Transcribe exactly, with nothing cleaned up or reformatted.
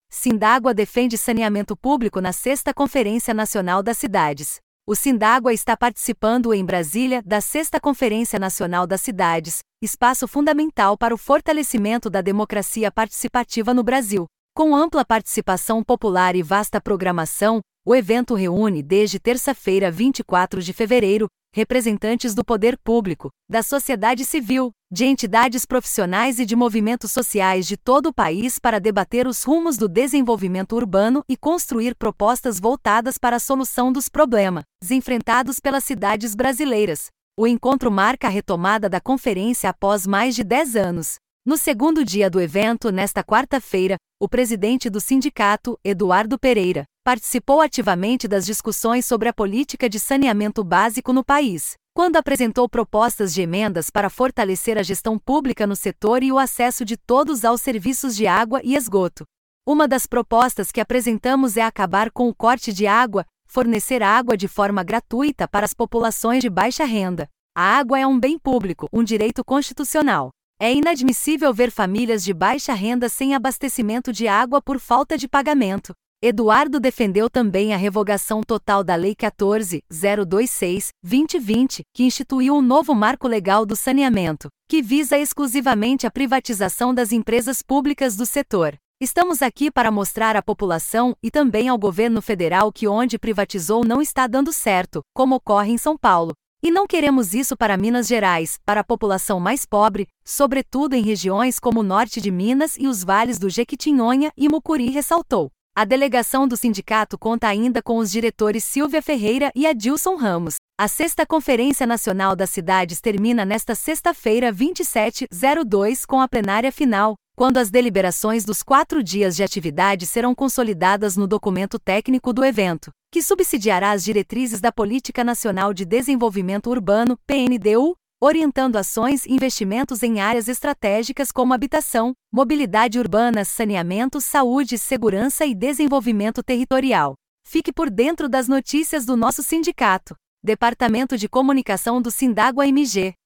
Sindágua defende saneamento público na sexta Conferência Nacional das Cidades. O Sindágua está participando em Brasília da sexta Conferência Nacional das Cidades, espaço fundamental para o fortalecimento da democracia participativa no Brasil. Com ampla participação popular e vasta programação, o evento reúne desde terça-feira, vinte e quatro de fevereiro, representantes do poder público, da sociedade civil, de entidades profissionais e de movimentos sociais de todo o país para debater os rumos do desenvolvimento urbano e construir propostas voltadas para a solução dos problemas enfrentados pelas cidades brasileiras. O encontro marca a retomada da conferência após mais de dez anos. No segundo dia do evento, nesta quarta-feira, o presidente do sindicato, Eduardo Pereira, participou ativamente das discussões sobre a política de saneamento básico no país, quando apresentou propostas de emendas para fortalecer a gestão pública no setor e o acesso de todos aos serviços de água e esgoto. Uma das propostas que apresentamos é acabar com o corte de água, fornecer água de forma gratuita para as populações de baixa renda. A água é um bem público, um direito constitucional. É inadmissível ver famílias de baixa renda sem abastecimento de água por falta de pagamento. Eduardo defendeu também a revogação total da Lei quatorze mil e vinte e seis barra dois mil e vinte, que instituiu um novo marco legal do saneamento, que visa exclusivamente a privatização das empresas públicas do setor. Estamos aqui para mostrar à população e também ao governo federal que onde privatizou não está dando certo, como ocorre em São Paulo. E não queremos isso para Minas Gerais, para a população mais pobre, sobretudo em regiões como o norte de Minas e os vales do Jequitinhonha e Mucuri, ressaltou. A delegação do sindicato conta ainda com os diretores Silvia Ferreira e Adilson Ramos. A sexta Conferência Nacional das Cidades termina nesta sexta-feira, vinte e sete de zero dois, com a plenária final, quando as deliberações dos quatro dias de atividade serão consolidadas no documento técnico do evento, que subsidiará as diretrizes da Política Nacional de Desenvolvimento Urbano, P N D U, orientando ações e investimentos em áreas estratégicas como habitação, mobilidade urbana, saneamento, saúde, segurança e desenvolvimento territorial. Fique por dentro das notícias do nosso sindicato. Departamento de Comunicação do Sindágua M G.